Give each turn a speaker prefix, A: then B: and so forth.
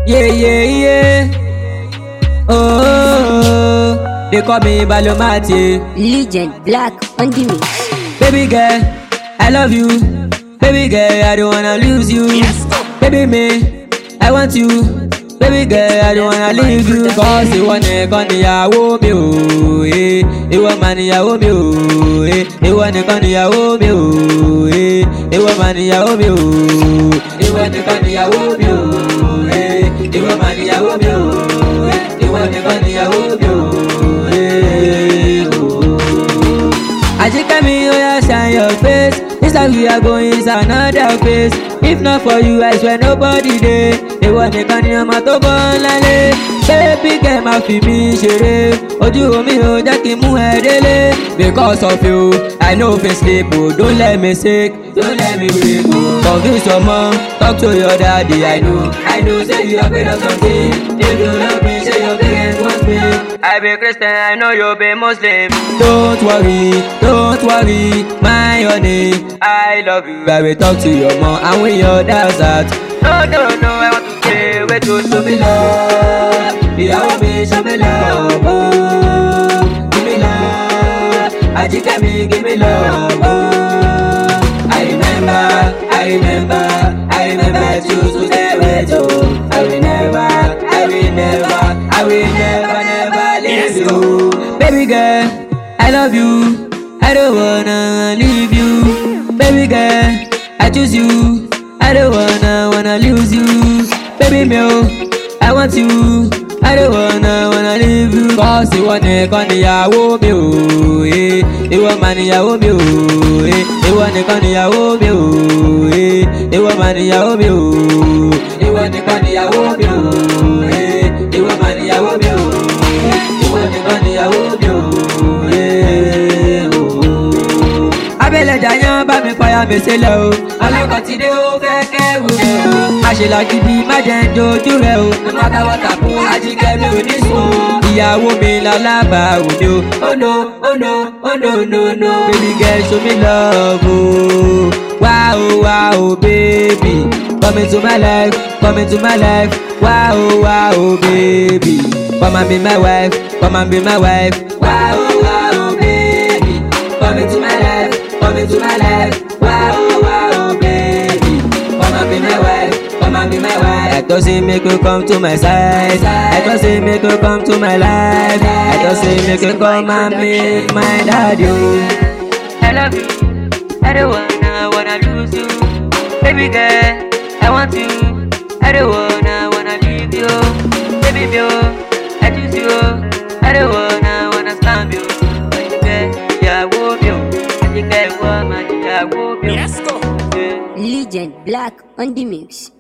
A: Yeah, yeah, yeah. Oh, they call me Balomati.
B: Legend Black on the mix.
A: Baby girl, I love you. Baby girl, I don't wanna lose you. Baby me, I want you. Baby girl, I don't wanna leave you. Cause you wanna come níyàwó mi o, eh. Ìwọ mà níyàwó mi o, eh. Ìwọ nìkan níyàwó mi o, eh. Ìwọ mà níyàwó mi o. Ìwọ nìkan níyàwó mi o, eh. Ìwọ mà níyàwó mi o, eh. Ìwọ nìkan níyàwó mi o, eh. Ajikemi, oh yeah, shine your face. This time we are going is another place. If not for you, I swear nobody there. They want to come near my top on lale. Baby girl, ma fi mi ṣeré. Ojú mi ò jẹ́ kí n mú ẹ délé. Because of you, I know if I sleep, oh. Don't let me sick, don't let me break, oh. Convince your mom, talk to your daddy. I know, say you are afraid of something. If you love me, say your parents want me. I be Christian, I know you be Muslim. Don't worry, my honey. I love you. I will talk to your mom and when your dad's out. No, I want to stay with you. Show me love, ìyàwó mi, show me love, oh. Give me love, Ajikemi, give me love, oh. I remember, I choose to stay with you. I will never leave you. Baby girl, I love you. I don't wanna leave you. Baby girl, I choose you. I don't wanna lose you. Baby me, I want you. I don't wanna leave you. Cause you wanna come níyàwó mi o, eh. Ìwọ mà níyàwó mi o, eh. Ìwọ nìkan níyàwó mi o, eh. Ìwọ mà níyàwó mi o. Ìwọ nìkan níyàwó mi o, eh. Ìwọ mà níyàwó mi o. Ìwọ nìkan níyàwó mi o, eh. Abẹ́lẹ̀ jàyàn bá mi fàyà mi sílẹ̀ o. Alẹ́kọ̀ọ́ ti dé ó fẹ́ kẹ́rù rẹ̀ o. Má ṣe lagídí, má jẹ́ ń dojú rẹ̀ o. No matter what happen, Ajikemi ò ní sùn. Ìyàwó mi lálábàárò ni o. Oh no. Baby girl, show me love o. Wow, baby. Come into my life. Wow, baby. Come and be my wife. Wow, baby. Come into my life. Wow, baby. Come and be my wife. I just say make you come to my side. I just say make you come to my life. I just say make you come and meet my daddy. I love you. I don't wanna lose you. Baby girl, I want you. I don't wanna leave you. Baby girl, I choose you. I don't wanna slam you.
B: Legend Black on the mix.